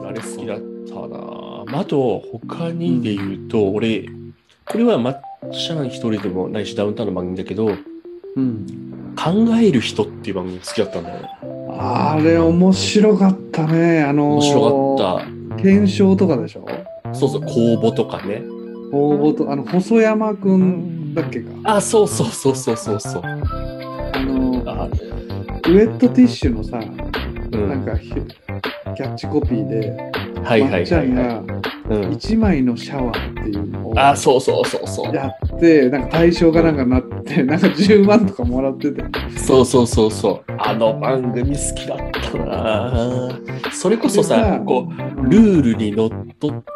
あれ好きだったな。あと、他にで言うと、俺、これはまっちゃん一人でもないし、ダウンタウンの番組だけど、考える人っていう番組好きだったんだよね。 あれ面白かったね。 面白かった。 検証とかでしょ。 そうそう、公募とかね。 公募と、細山くんだっけか。 あ、そうそうそうそうそうそう。 ウェットティッシュのさ、なんかキャッチコピーで、まっちゃんが1枚のシャワーっていうのをやって、なんか対象がなんかなって、なんか10万とかもらってて。 そうそうそうそう。あの番組好きだったな。それこそさ、こう、ルールにのっとって、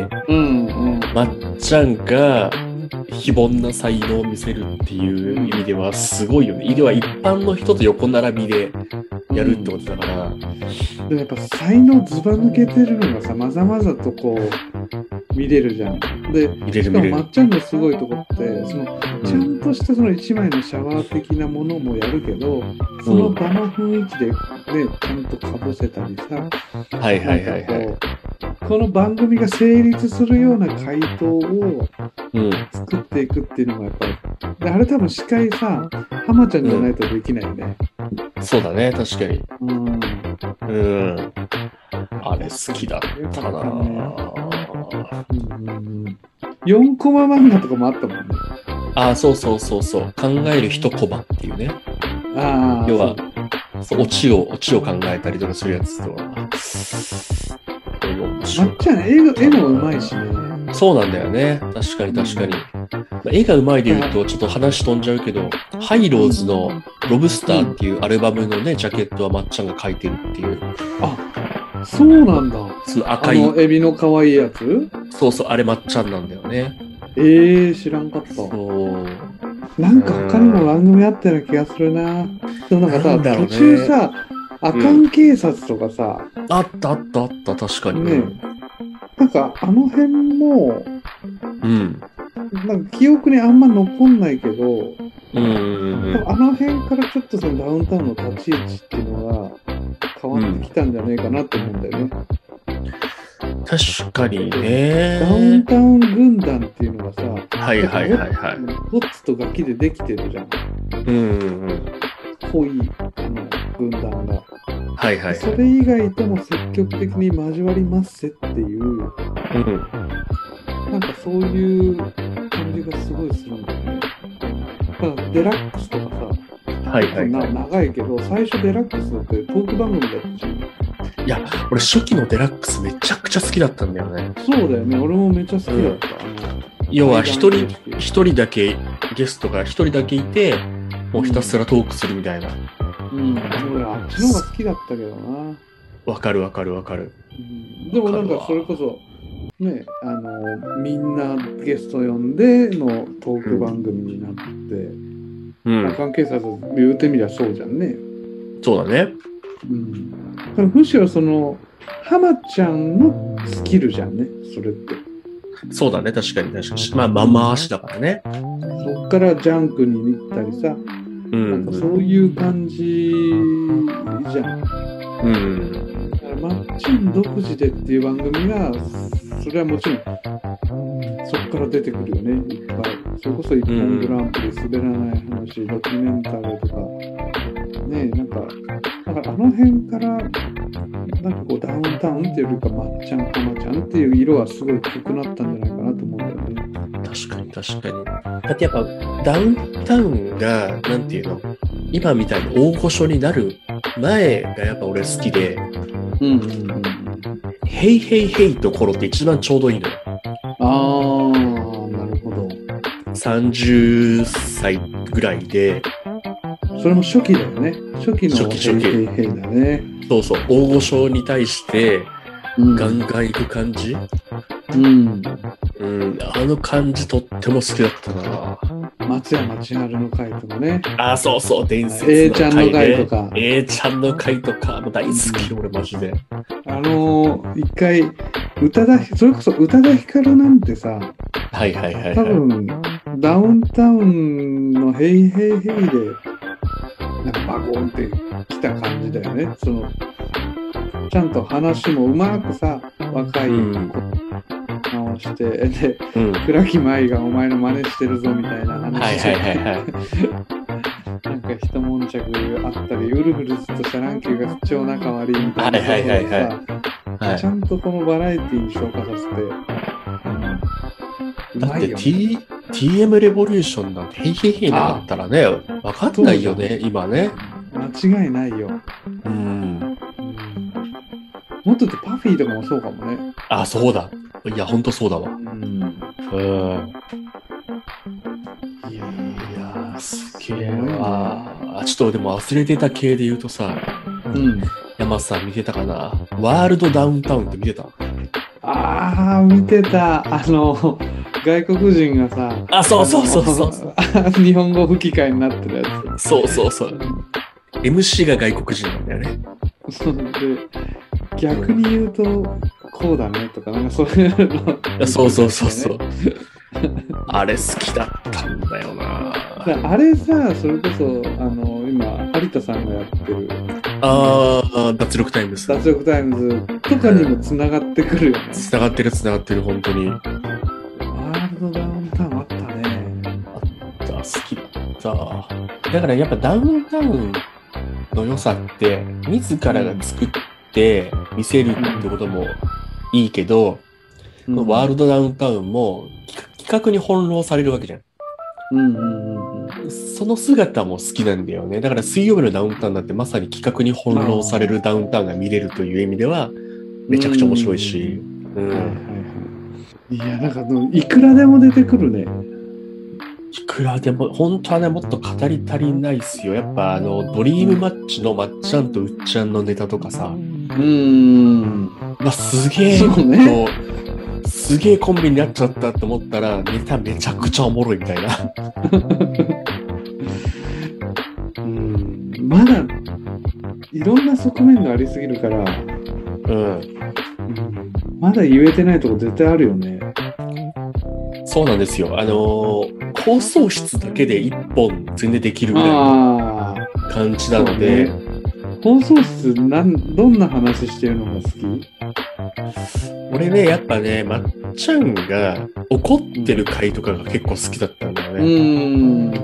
まっちゃんが非凡な才能を見せるっていう意味ではすごいよね。では一般の人と横並びでやるってことだから。 でやっぱ才能ずば抜けてるのがさ、まざまざとこう見れるじゃん。で、しかもまっちゃんのすごいとこって、そのちゃんとしたその一枚のシャワー的なものもやるけど、その場の雰囲気でね、ちゃんとかぶせたりさ、この番組が成立するような回答を作っていくっていうのがやっぱり、であれ多分司会さ、浜ちゃんじゃないとできないよね。 そうだね、確かに。あれ好きだったな。 4コマ漫画とかもあったもんね。 あ、そうそうそうそう。考える一コマっていうね。要は、オチを考えたりとかするやつとは。 まっちゃん、絵もうまいしね。 そうなんだよね。確かに確かに。絵がうまいで言うと、ちょっと話飛んじゃうけど、ハイローズのロブスターっていうアルバムのね、ジャケットはまっちゃんが描いてるっていう。 あ、そうなんだ。 その赤い。 エビの可愛いやつ？ そうそう、あれまっちゃんなんだよね。 知らんかった。なんか他にも番組あったような気がするな。でもなんかさ、途中さ、アカン警察とかさ、 あったあったあった、確かにね。 なんかあの辺も、なんか記憶にあんま残んないけど、あの辺からちょっとそのダウンタウンの立ち位置っていうのが変わってきたんじゃないかなと思うんだよね。 確かにね。 ダウンタウン軍団っていうのがさ、ホッツとガキでできてるじゃん。濃い軍団が。それ以外とも積極的に交わりますせっていう、なんかそういう感じがすごいするんだよね。だからデラックスとかさ、長いけど、最初デラックスってトーク番組だったじゃん。 いや、俺初期のデラックスめちゃくちゃ好きだったんだよね。 そうだよね、俺もめっちゃ好きだった。 要は一人だけゲストが一人だけいて、もうひたすらトークするみたいな。 俺あっちの方が好きだったけどな。 わかるわかるわかる。 でもなんかそれこそね、みんなゲスト呼んでのトーク番組になって、関係者と言うてみりゃそうじゃんね。 そうだね。 むしろその浜ちゃんのスキルじゃんね、それって。 そうだね、確かに確かに。まあ、まま足だからね。 そっからジャンクに行ったりさ、なんかそういう感じじゃん。だからマッチン独自でっていう番組が、それはもちろんそこから出てくるよね、いっぱい。それこそ一本グランプリ、滑らない話、ドキュメンタリーとか、ね、なんか、だからあの辺から、なんかこうダウンタウンっていうよりか、まっちゃん、浜ちゃんっていう色はすごい濃くなったんじゃないかなと思うんだよね。 確かに確かに。だってやっぱダウンタウンが、なんていうの、今みたいに大御所になる前がやっぱ俺好きで、ヘイヘイヘイと頃って一番ちょうどいいのよ。 なるほど。 30歳ぐらいで、 それも初期だよね。初期のヘイヘイだね。 そうそう、大御所に対してガンガン行く感じ。あの感じとっても好きだったな。 松山千春の回とかね。 そうそう、伝説の A ちゃんの回とか。 A ちゃんの回とか、もう大好き、俺マジで。 一回、それこそ宇多田ヒカルなんてさ、多分、ダウンタウンのヘイヘイヘイで、なんかバコンって来た感じだよね。そのちゃんと話もうまくさ、若い子直して、で、倉木舞がお前の真似してるぞみたいな話して、なんか一悶着あったり、ウルフルズとシャランキューが不調仲悪いみたいなことをさ、ちゃんとこのバラエティに消化させて、 だって、TM レボリューションなんてヘイヘイヘイなかったらね、わかんないよね、今ね。 間違いないよ。もっと言ってパフィーとかもそうかもね。 あ、そうだ。いや、ほんとそうだわ。いや、すげえわ。ちょっとでも忘れてた系で言うとさ、山さん見てたかな？ワールドダウンタウンって見てた？ ああ、見てた。外国人がさ、 あ、そうそう。 日本語吹き替えになってるやつ。 そう。MC が外国人なんだよね。 で、逆に言うと、こうだねとか、なんかそういうの。 そう。あれ好きだったんだよな。 あれさ、それこそ、今、有田さんがやってる。 脱力タイムズ。 脱力タイムズとかにもつながってくるよね。 つながってる、本当に。 ワールドダウンタウンあったね。 好きだった。だからやっぱダウンタウンの良さって、自らが作って見せるってこともいいけど、ワールドダウンタウンも企画に翻弄されるわけじゃん。その姿も好きなんだよね。だから水曜日のダウンタウンだってまさに企画に翻弄されるダウンタウンが見れるという意味ではめちゃくちゃ面白いし。いや、なんかいくらでも出てくるね。 いくらでも、本当はね、もっと語り足りないっすよ。やっぱドリームマッチのまっちゃんとうっちゃんのネタとかさ。すげえ、すげえコンビになっちゃったと思ったら、ネタめちゃくちゃおもろいみたいな。 まだ、いろんな側面がありすぎるから、まだ言えてないとこ絶対あるよね。 そうなんですよ。放送室だけで一本全然できるぐらいの感じなので。 放送室どんな話してるのが好き？ 俺ね、やっぱね、まっちゃんが怒ってる回とかが結構好きだったんだよね。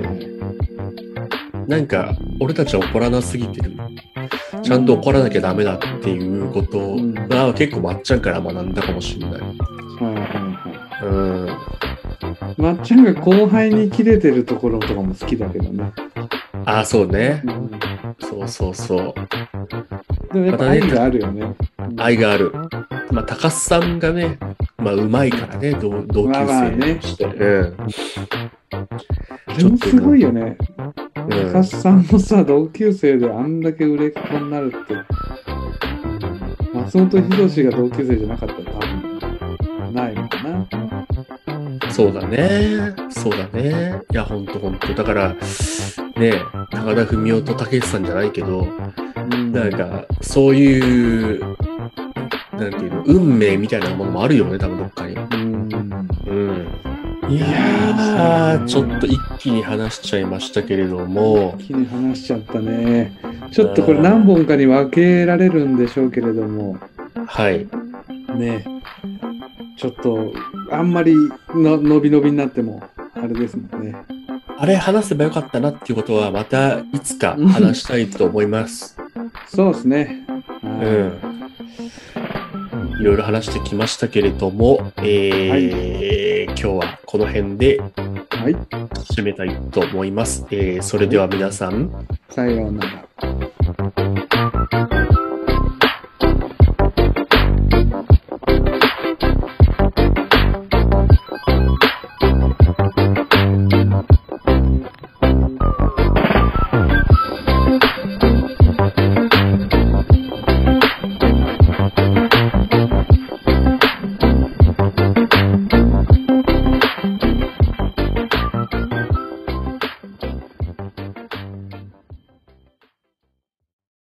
なんか、俺たちは怒らなすぎてる。ちゃんと怒らなきゃダメだっていうことが結構まっちゃんから学んだかもしれない。 まっちゃんが後輩にキレてるところとかも好きだけどね。 ああ、そうね。そう。 でもやっぱ愛があるよね。 愛がある。高須さんがね、うまいからね、同級生として。でもすごいよね。高須さんもさ、同級生であんだけ売れっ子になるって。松本人志が同級生じゃなかったら多分ないのかな。 そうだね。いや、ほんと。だから、ね、高田文夫と竹内さんじゃないけど、なんか、そういう、なんていうの、運命みたいなものもあるよね、多分どっかに。いやー、ちょっと一気に話しちゃいましたけれども。 一気に話しちゃったね。ちょっとこれ何本かに分けられるんでしょうけれども。 はい。 ね、ちょっと、あんまり伸びになっても、あれですもんね。 あれ話せばよかったなっていうことは、またいつか話したいと思います。 そうですね。 いろいろ話してきましたけれども、今日はこの辺で締めたいと思います。それでは皆さん、 さようなら。